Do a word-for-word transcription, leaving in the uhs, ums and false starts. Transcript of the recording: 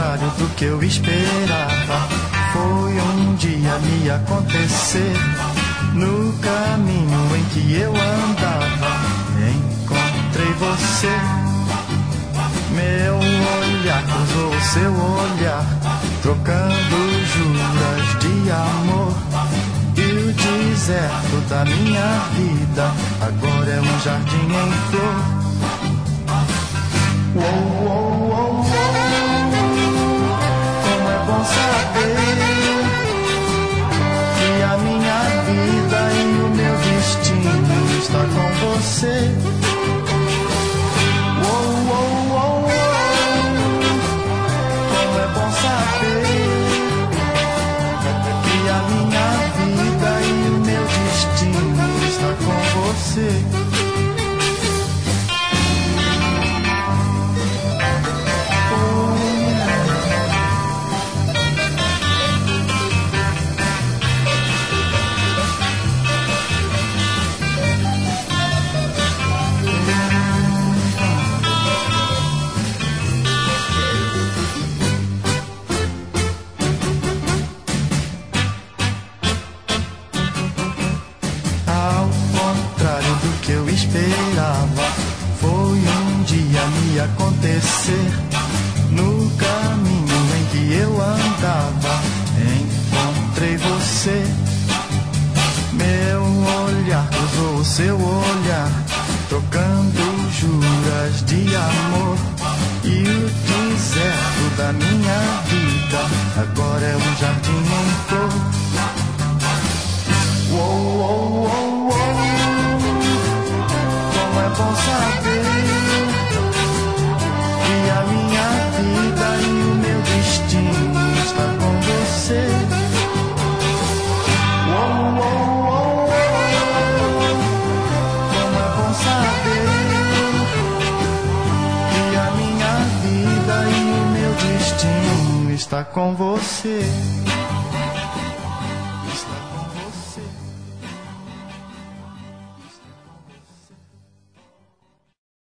contrário do que eu esperava, foi um dia me acontecer. No caminho em que eu andava, encontrei você. Meu olhar cruzou o seu olhar, trocando juras de amor. E o deserto da minha vida agora é um jardim em flor. Uou, uou, uou, uou. Como é bom saber que a minha vida e o meu destino está com você. Uou, uou, uou, uou. Como é bom saber que a minha vida e o meu destino está com você. Que eu esperava, foi um dia me acontecer. No caminho em que eu andava, encontrei você. Meu olhar cruzou o seu olhar, trocando juras de amor. E o deserto da minha vida agora é um jardim em flor. Uou, uou, uou, uou. É bom saber que a minha vida e o meu destino está com você. Uou, uou, uou, uou. Como é bom saber que a minha vida e o meu destino está com você.